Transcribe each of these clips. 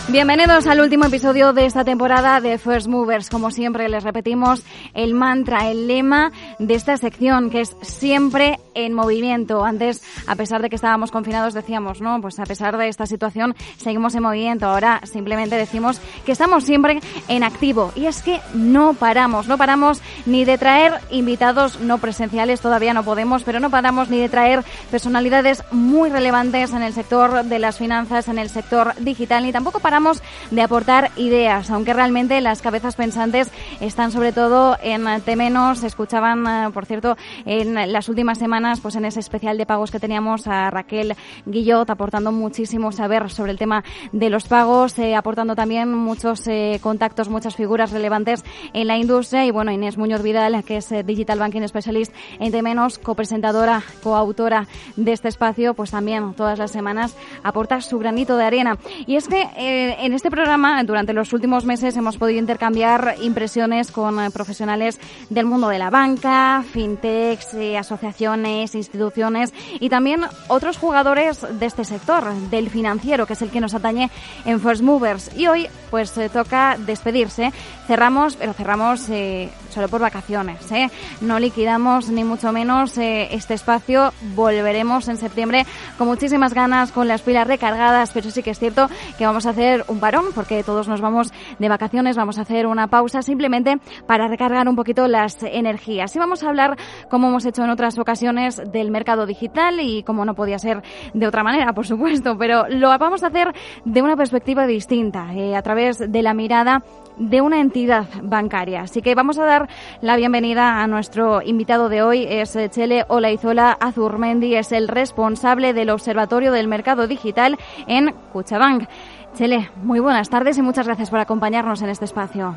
Bienvenidos al último episodio de esta temporada de First Movers. Como siempre les repetimos el mantra, el lema de esta sección, que es siempre en movimiento. Antes, a pesar de que estábamos confinados, decíamos, no, pues a pesar de esta situación seguimos en movimiento. Ahora simplemente decimos que estamos siempre en activo. Y es que no paramos ni de traer invitados no presenciales, todavía no podemos, pero no paramos ni de traer personalidades muy relevantes en el sector de las finanzas, en el sector digital, ni tampoco paramos de aportar ideas, aunque realmente las cabezas pensantes están sobre todo en Temenos. Escuchaban, por cierto, en las últimas semanas, pues en ese especial de pagos que teníamos a Raquel Guillot, aportando muchísimo saber sobre el tema de los pagos, aportando también muchos contactos, muchas figuras relevantes en la industria. Y bueno, Inés Muñoz Vidal, que es Digital Banking Specialist en Temenos, copresentadora, coautora de este espacio, pues también todas las semanas aporta su granito de arena. Y es que en este programa, durante los últimos meses, hemos podido intercambiar impresiones con profesionales del mundo de la banca, fintechs, asociaciones, instituciones y también otros jugadores de este sector, del financiero, que es el que nos atañe en First Movers. Y hoy, pues toca despedirse. Cerramos solo por vacaciones, No liquidamos ni mucho menos este espacio. Volveremos en septiembre con muchísimas ganas, con las pilas recargadas, pero sí que es cierto que vamos a hacer un parón porque todos nos vamos de vacaciones, vamos a hacer una pausa simplemente para recargar un poquito las energías. Y vamos a hablar, como hemos hecho en otras ocasiones, del mercado digital y como no podía ser de otra manera, por supuesto, pero lo vamos a hacer de una perspectiva distinta, a través de la mirada de una entidad bancaria. Así que vamos a dar la bienvenida a nuestro invitado de hoy. Es Txele Olaizola Azurmendi, es el responsable del Observatorio del Mercado Digital en Kutxabank. Txele, muy buenas tardes y muchas gracias por acompañarnos en este espacio.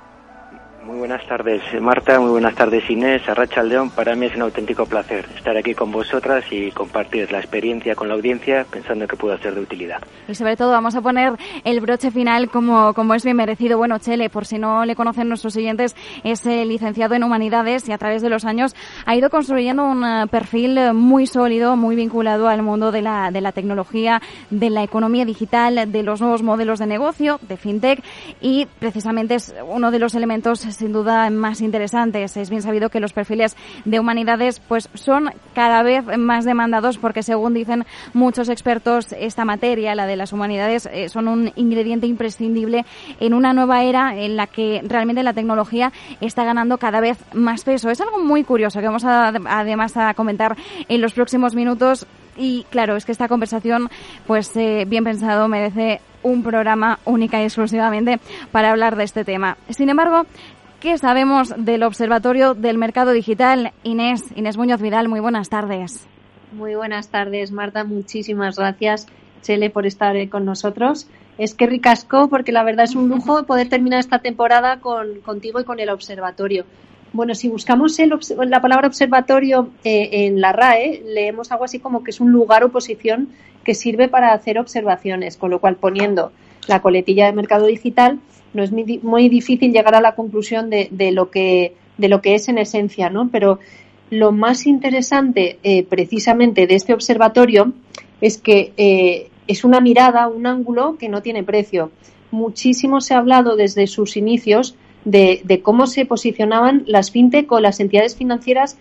Muy buenas tardes, Marta, muy buenas tardes, Inés, Arratsaldeon. Para mí es un auténtico placer estar aquí con vosotras y compartir la experiencia con la audiencia, pensando que pueda ser de utilidad. Y sobre todo vamos a poner el broche final como es bien merecido. Bueno, Txele, por si no le conocen nuestros siguientes, es licenciado en Humanidades y a través de los años ha ido construyendo un perfil muy sólido, muy vinculado al mundo de la tecnología, de la economía digital, de los nuevos modelos de negocio, de fintech, y precisamente es uno de los elementos sin duda más interesantes. Es bien sabido que los perfiles de Humanidades pues son cada vez más demandados porque, según dicen muchos expertos, esta materia, la de las humanidades, son un ingrediente imprescindible en una nueva era en la que realmente la tecnología está ganando cada vez más peso. Es algo muy curioso que vamos además a comentar en los próximos minutos. Y claro, es que esta conversación, pues bien pensado, merece un programa única y exclusivamente para hablar de este tema. Sin embargo, ¿qué sabemos del Observatorio del Mercado Digital? Inés Muñoz Vidal, muy buenas tardes. Muy buenas tardes, Marta. Muchísimas gracias, Txele, por estar con nosotros. Es que ricasco, porque la verdad es un lujo poder terminar esta temporada contigo y con el Observatorio. Bueno, si buscamos la palabra observatorio en la RAE, leemos algo así como que es un lugar o posición que sirve para hacer observaciones, con lo cual, poniendo la coletilla de mercado digital, no es muy difícil llegar a la conclusión de lo que es en esencia, ¿no? Pero lo más interesante precisamente de este observatorio es que es una mirada, un ángulo que no tiene precio. Muchísimo se ha hablado desde sus inicios de cómo se posicionaban las fintech o las entidades financieras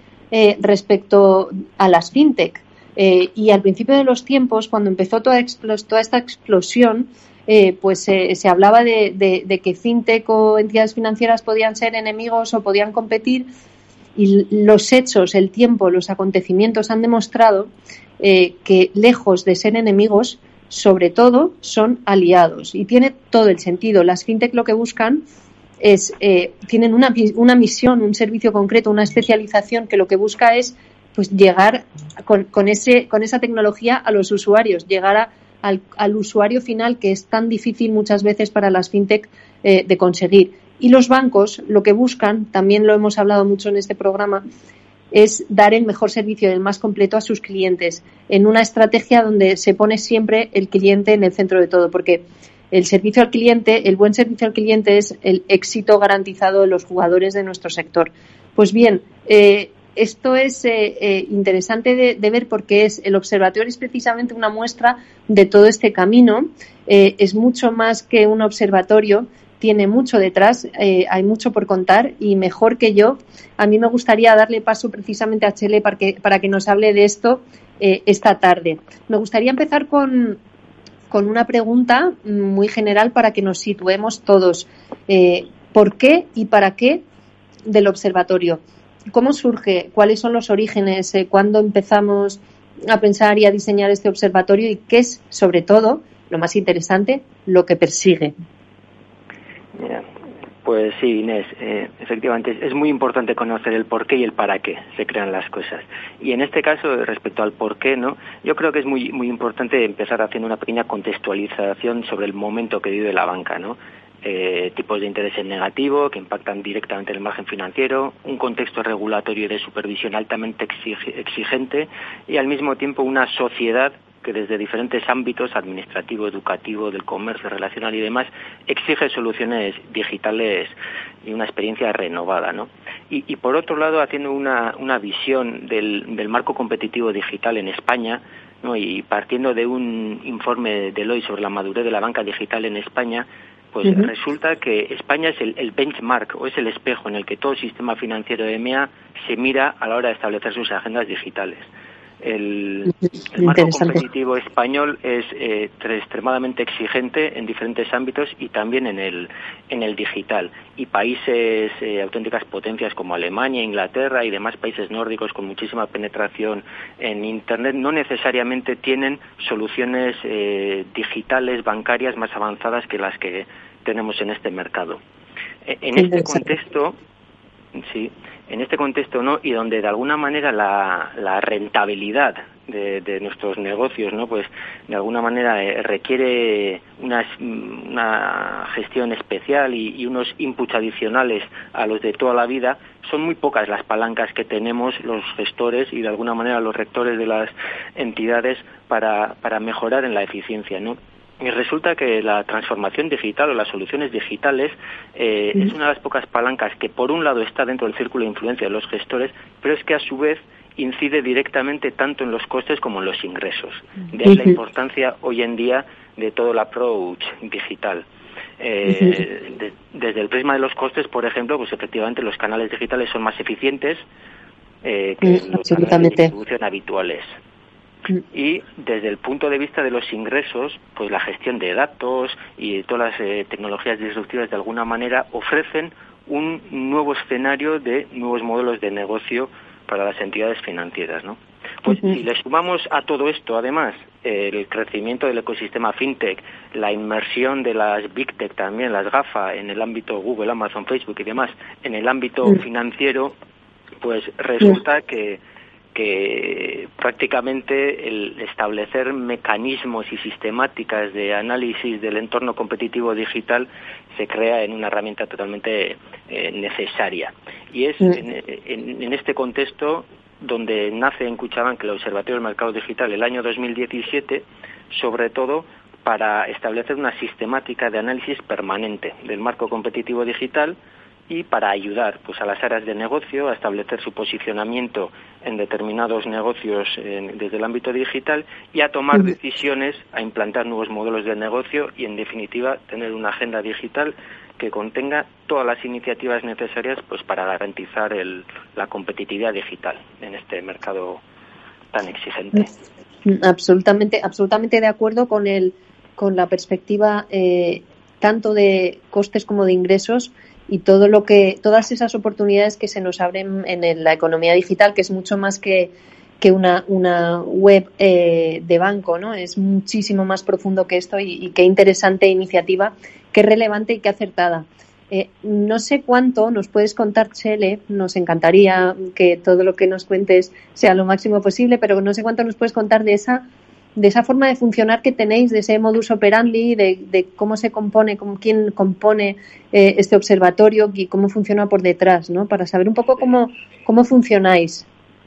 respecto a las fintech. Y al principio de los tiempos, cuando empezó toda esta explosión, pues se hablaba de que fintech o entidades financieras podían ser enemigos o podían competir, y los hechos, el tiempo, los acontecimientos han demostrado que, lejos de ser enemigos, sobre todo son aliados, y tiene todo el sentido. Las fintech lo que buscan tienen una misión, un servicio concreto, una especialización que lo que busca es pues llegar con esa tecnología a los usuarios, llegar al usuario final, que es tan difícil muchas veces para las fintech de conseguir. Y los bancos lo que buscan, también lo hemos hablado mucho en este programa, es dar el mejor servicio, el más completo a sus clientes, en una estrategia donde se pone siempre el cliente en el centro de todo, porque el servicio al cliente, el buen servicio al cliente, es el éxito garantizado de los jugadores de nuestro sector. Pues bien, esto es interesante de ver, porque el observatorio es precisamente una muestra de todo este camino, es mucho más que un observatorio, tiene mucho detrás, hay mucho por contar y mejor que yo, a mí me gustaría darle paso precisamente a Txele para que nos hable de esto esta tarde. Me gustaría empezar con una pregunta muy general para que nos situemos todos. ¿Por qué y para qué del observatorio? ¿Cómo surge? ¿Cuáles son los orígenes? ¿Cuándo empezamos a pensar y a diseñar este observatorio? ¿Y qué es, sobre todo, lo más interesante, lo que persigue? Mira, pues sí, Inés, efectivamente es muy importante conocer el por qué y el para qué se crean las cosas. Y en este caso, respecto al por qué, ¿no? Yo creo que es muy importante empezar haciendo una pequeña contextualización sobre el momento que vive la banca, ¿no? Tipos de interés en negativo que impactan directamente en el margen financiero, un contexto regulatorio y de supervisión altamente exigente y al mismo tiempo una sociedad que desde diferentes ámbitos, administrativo, educativo, del comercio, relacional y demás, exige soluciones digitales y una experiencia renovada, ¿no? Y por otro lado, haciendo una visión del marco competitivo digital en España, ¿no? Y partiendo de un informe de Deloitte sobre la madurez de la banca digital en España, pues resulta que España es el benchmark o es el espejo en el que todo sistema financiero de EMEA se mira a la hora de establecer sus agendas digitales. El marco competitivo español es extremadamente exigente en diferentes ámbitos y también en el digital. Y países, auténticas potencias como Alemania, Inglaterra y demás países nórdicos con muchísima penetración en Internet no necesariamente tienen soluciones digitales bancarias más avanzadas que las que tenemos en este mercado. En este contexto, sí. En este contexto, ¿no? Y donde de alguna manera la rentabilidad de nuestros negocios, ¿no? Pues de alguna manera requiere una gestión especial y unos inputs adicionales a los de toda la vida. Son muy pocas las palancas que tenemos los gestores y de alguna manera los rectores de las entidades para mejorar en la eficiencia, ¿no? Y resulta que la transformación digital o las soluciones digitales es una de las pocas palancas que por un lado está dentro del círculo de influencia de los gestores, pero es que a su vez incide directamente tanto en los costes como en los ingresos. De ahí la importancia hoy en día de todo el approach digital. Desde el prisma de los costes, por ejemplo, pues efectivamente los canales digitales son más eficientes que los canales de distribución habituales. Y desde el punto de vista de los ingresos, pues la gestión de datos y todas las tecnologías disruptivas de alguna manera ofrecen un nuevo escenario de nuevos modelos de negocio para las entidades financieras, ¿no? Pues si le sumamos a todo esto, además, el crecimiento del ecosistema fintech, la inmersión de las big tech también, las GAFA, en el ámbito Google, Amazon, Facebook y demás, en el ámbito financiero, pues resulta que prácticamente el establecer mecanismos y sistemáticas de análisis del entorno competitivo digital se crea en una herramienta totalmente necesaria. Y es en este contexto donde nace en Kutxabank el Observatorio del Mercado Digital el año 2017, sobre todo para establecer una sistemática de análisis permanente del marco competitivo digital y para ayudar pues a las áreas de negocio a establecer su posicionamiento en determinados negocios desde el ámbito digital y a tomar decisiones, a implantar nuevos modelos de negocio y en definitiva tener una agenda digital que contenga todas las iniciativas necesarias pues para garantizar la competitividad digital en este mercado tan exigente. Absolutamente de acuerdo con la perspectiva tanto de costes como de ingresos y todas esas oportunidades que se nos abren en la economía digital, que es mucho más que una web de banco, ¿no? Es muchísimo más profundo que esto y qué interesante iniciativa, qué relevante y qué acertada. No sé cuánto nos puedes contar, Txele, nos encantaría que todo lo que nos cuentes sea lo máximo posible, pero no sé cuánto nos puedes contar de esa forma de funcionar que tenéis, de ese modus operandi, de cómo se compone, quién compone este observatorio y cómo funciona por detrás, ¿no? Para saber un poco cómo funcionáis.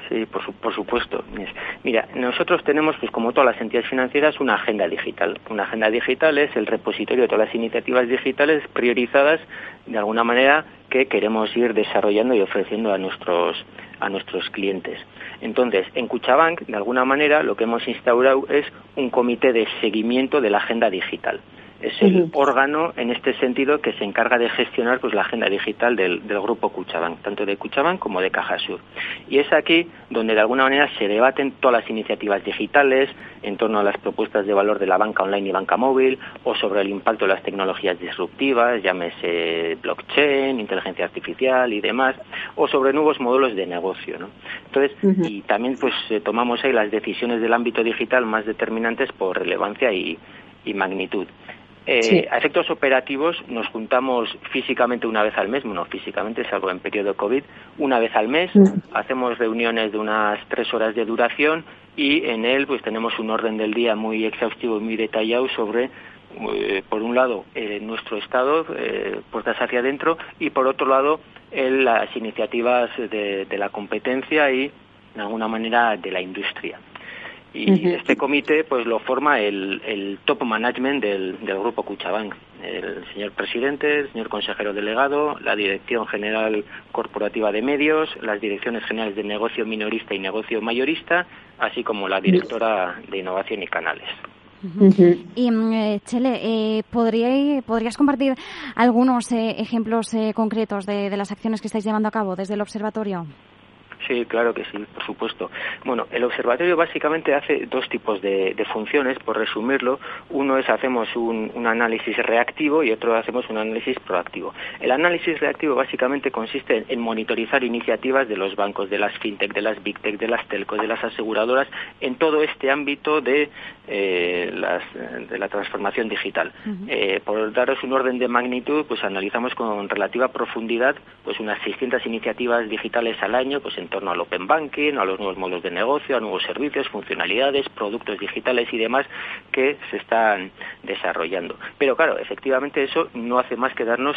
Sí, por supuesto. Mira, nosotros tenemos, pues como todas las entidades financieras, una agenda digital. Una agenda digital es el repositorio de todas las iniciativas digitales priorizadas, de alguna manera, que queremos ir desarrollando y ofreciendo a nuestros clientes. Entonces, en Kutxabank, de alguna manera, lo que hemos instaurado es un comité de seguimiento de la agenda digital. Es el órgano, en este sentido, que se encarga de gestionar pues la agenda digital del grupo Kutxabank, tanto de Kutxabank como de Cajasur. Y es aquí donde, de alguna manera, se debaten todas las iniciativas digitales en torno a las propuestas de valor de la banca online y banca móvil, o sobre el impacto de las tecnologías disruptivas, llámese blockchain, inteligencia artificial y demás, o sobre nuevos modelos de negocio, ¿no? Entonces, y también pues tomamos ahí las decisiones del ámbito digital más determinantes por relevancia y magnitud. A efectos operativos nos juntamos físicamente una vez al mes, bueno, físicamente, salvo en periodo COVID, una vez al mes, hacemos reuniones de unas 3 horas de duración y en él pues tenemos un orden del día muy exhaustivo y muy detallado sobre, por un lado, nuestro estado, puertas hacia adentro, y por otro lado, las iniciativas de la competencia y, de alguna manera, de la industria. Y este comité pues lo forma el top management del grupo Kutxabank, el señor presidente, el señor consejero delegado, la dirección general corporativa de medios, las direcciones generales de negocio minorista y negocio mayorista, así como la directora de innovación y canales. Y Txele, ¿podrías compartir algunos ejemplos concretos de las acciones que estáis llevando a cabo desde el observatorio? Sí, claro que sí, por supuesto. Bueno, el observatorio básicamente hace 2 tipos de funciones, por resumirlo. Uno es hacemos un análisis reactivo y otro hacemos un análisis proactivo. El análisis reactivo básicamente consiste en monitorizar iniciativas de los bancos, de las fintech, de las big tech, de las telcos, de las aseguradoras, en todo este ámbito de la transformación digital. Por daros un orden de magnitud, pues analizamos con relativa profundidad pues unas 600 iniciativas digitales al año, pues en torno al open banking, a los nuevos modelos de negocio, a nuevos servicios, funcionalidades, productos digitales y demás que se están desarrollando. Pero claro, efectivamente eso no hace más que darnos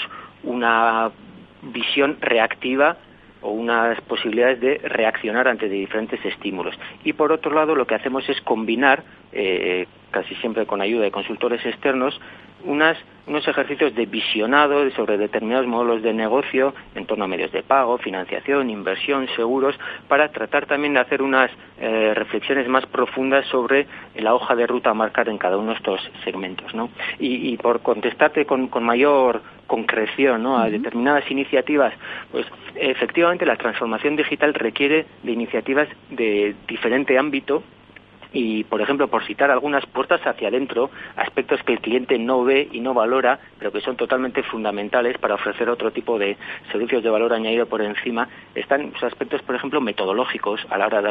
una visión reactiva o unas posibilidades de reaccionar ante diferentes estímulos. Y por otro lado, lo que hacemos es combinar, casi siempre con ayuda de consultores externos, unos ejercicios de visionado sobre determinados modelos de negocio en torno a medios de pago, financiación, inversión, seguros, para tratar también de hacer unas reflexiones más profundas sobre la hoja de ruta a marcar en cada uno de estos segmentos, ¿no? Y por contestarte con mayor concreción, ¿no?, a determinadas iniciativas, pues efectivamente la transformación digital requiere de iniciativas de diferente ámbito. Y, por ejemplo, por citar algunas, puertas hacia adentro, aspectos que el cliente no ve y no valora, pero que son totalmente fundamentales para ofrecer otro tipo de servicios de valor añadido por encima, están los aspectos, por ejemplo, metodológicos, a la hora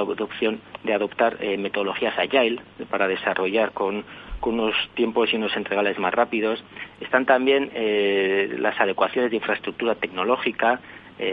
de adoptar metodologías agile para desarrollar con unos tiempos y unos entregales más rápidos. Están también las adecuaciones de infraestructura tecnológica,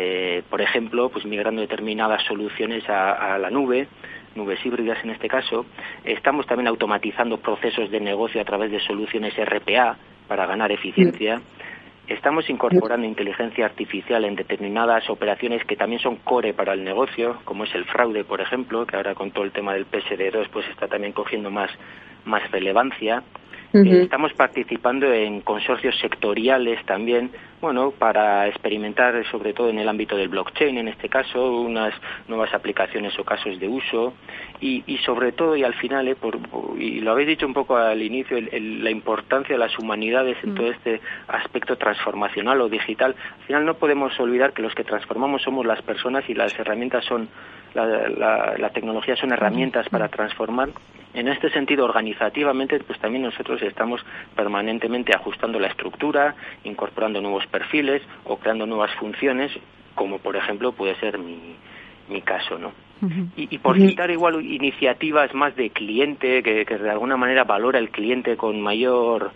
por ejemplo, pues migrando determinadas soluciones a la nubes híbridas en este caso. Estamos también automatizando procesos de negocio a través de soluciones RPA para ganar eficiencia. Estamos incorporando inteligencia artificial en determinadas operaciones que también son core para el negocio, como es el fraude, por ejemplo, que ahora con todo el tema del PSD2 pues está también cogiendo más relevancia. Estamos participando en consorcios sectoriales también, bueno, para experimentar sobre todo en el ámbito del blockchain, en este caso, unas nuevas aplicaciones o casos de uso y sobre todo, y al final, y lo habéis dicho un poco al inicio, la importancia de las humanidades en todo este aspecto transformacional o digital. Al final no podemos olvidar que los que transformamos somos las personas y las herramientas son, la tecnología son herramientas para transformar. En este sentido, organizativamente, pues también nosotros estamos permanentemente ajustando la estructura, incorporando nuevos perfiles o creando nuevas funciones, como por ejemplo puede ser mi caso, ¿no? Y por citar igual iniciativas más de cliente, que de alguna manera valora el cliente con mayor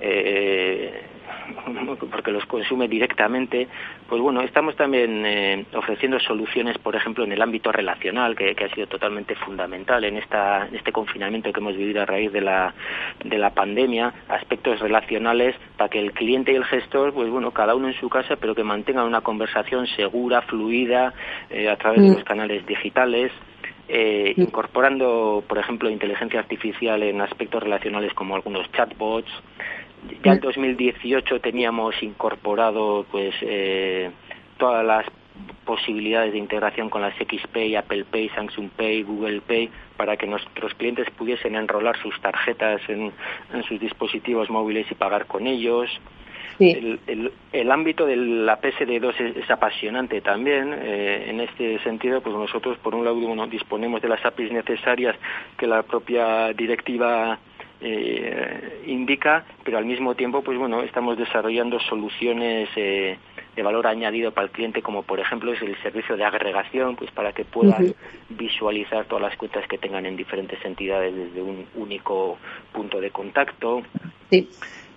porque los consume directamente, pues bueno, estamos también ofreciendo soluciones, por ejemplo, en el ámbito relacional, que ha sido totalmente fundamental en este confinamiento que hemos vivido a raíz de la pandemia, aspectos relacionales para que el cliente y el gestor, pues bueno, cada uno en su casa, pero que mantengan una conversación segura, fluida, a través de los canales digitales. incorporando, por ejemplo, inteligencia artificial en aspectos relacionales como algunos chatbots. Ya en 2018 teníamos incorporado pues todas las posibilidades de integración con las XPay, Apple Pay, Samsung Pay, Google Pay, para que nuestros clientes pudiesen enrolar sus tarjetas en sus dispositivos móviles y pagar con ellos. Sí. El ámbito de la PSD2 es apasionante también. En este sentido, pues nosotros, por un lado, disponemos de las APIs necesarias que la propia directiva indica, pero al mismo tiempo, pues bueno, estamos desarrollando soluciones de valor añadido para el cliente, como por ejemplo es el servicio de agregación, pues para que puedan visualizar todas las cuentas que tengan en diferentes entidades desde un único punto de contacto. Sí.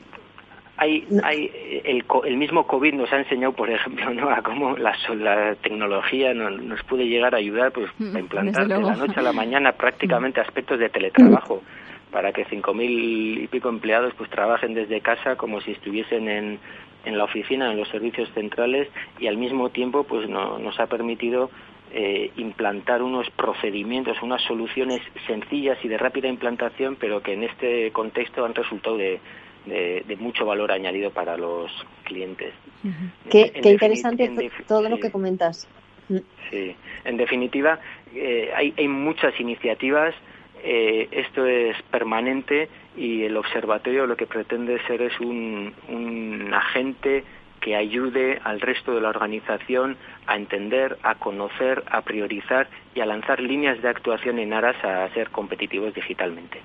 El mismo COVID nos ha enseñado, por ejemplo, ¿no?, a cómo la tecnología nos puede llegar a ayudar, pues a implantar de la noche a la mañana prácticamente aspectos de teletrabajo, para que 5.000 y pico empleados pues trabajen desde casa como si estuviesen en la oficina, en los servicios centrales, y al mismo tiempo pues nos ha permitido implantar unos procedimientos, unas soluciones sencillas y de rápida implantación, pero que en este contexto han resultado de mucho valor añadido para los clientes. Qué interesante todo lo que comentas. Sí, en definitiva, hay muchas iniciativas. Esto es permanente y el observatorio lo que pretende ser es un agente que ayude al resto de la organización a entender, a conocer, a priorizar y a lanzar líneas de actuación en aras a ser competitivos digitalmente.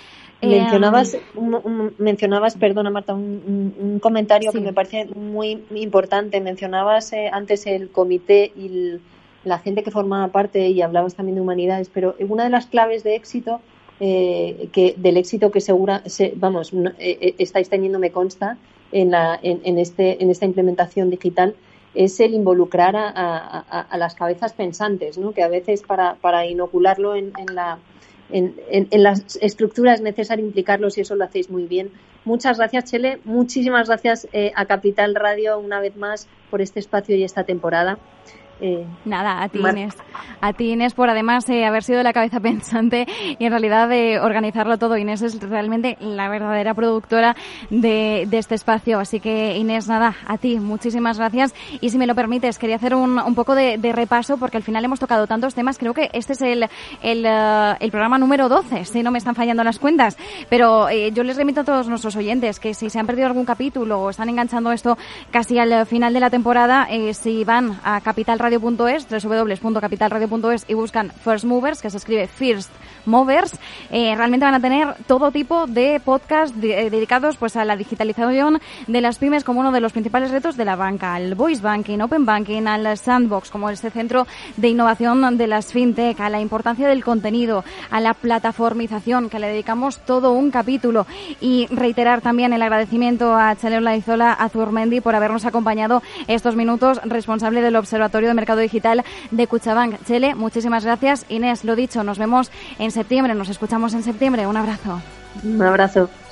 Mencionabas, perdona Marta, un comentario que me parece muy importante. Mencionabas antes el comité y la gente que formaba parte, y hablabas también de humanidades, pero una de las claves de éxito, del éxito que estáis teniendo, me consta, en esta implementación digital, es el involucrar a las cabezas pensantes, ¿no? Que a veces para inocularlo en las estructuras es necesario implicarlos, y eso lo hacéis muy bien. Muchas gracias, Chele. Muchísimas gracias a Capital Radio una vez más por este espacio y esta temporada. Nada, a ti Inés. A ti Inés por además haber sido la cabeza pensante y en realidad de organizarlo todo. Inés es realmente la verdadera productora de este espacio. Así que Inés, nada, a ti muchísimas gracias. Y si me lo permites, quería hacer un poco de repaso, porque al final hemos tocado tantos temas. Creo que este es el programa número 12, si no me están fallando las cuentas. Pero yo les remito a todos nuestros oyentes que si se han perdido algún capítulo o están enganchando esto casi al final de la temporada, si van a capitalradio.es, www.capitalradio.es, y buscan First Movers, que se escribe First Movers, realmente van a tener todo tipo de podcasts dedicados pues a la digitalización de las pymes como uno de los principales retos de la banca, al voice banking, open banking, al sandbox como este centro de innovación de las fintech, a la importancia del contenido, a la plataformización, que le dedicamos todo un capítulo, y reiterar también el agradecimiento a Chele Olaizola Azurmendi por habernos acompañado estos minutos, responsable del Observatorio de Mercado Digital de Kutxabank. Chele, muchísimas gracias. Inés, lo dicho, nos vemos en septiembre, nos escuchamos en septiembre. Un abrazo. Un abrazo.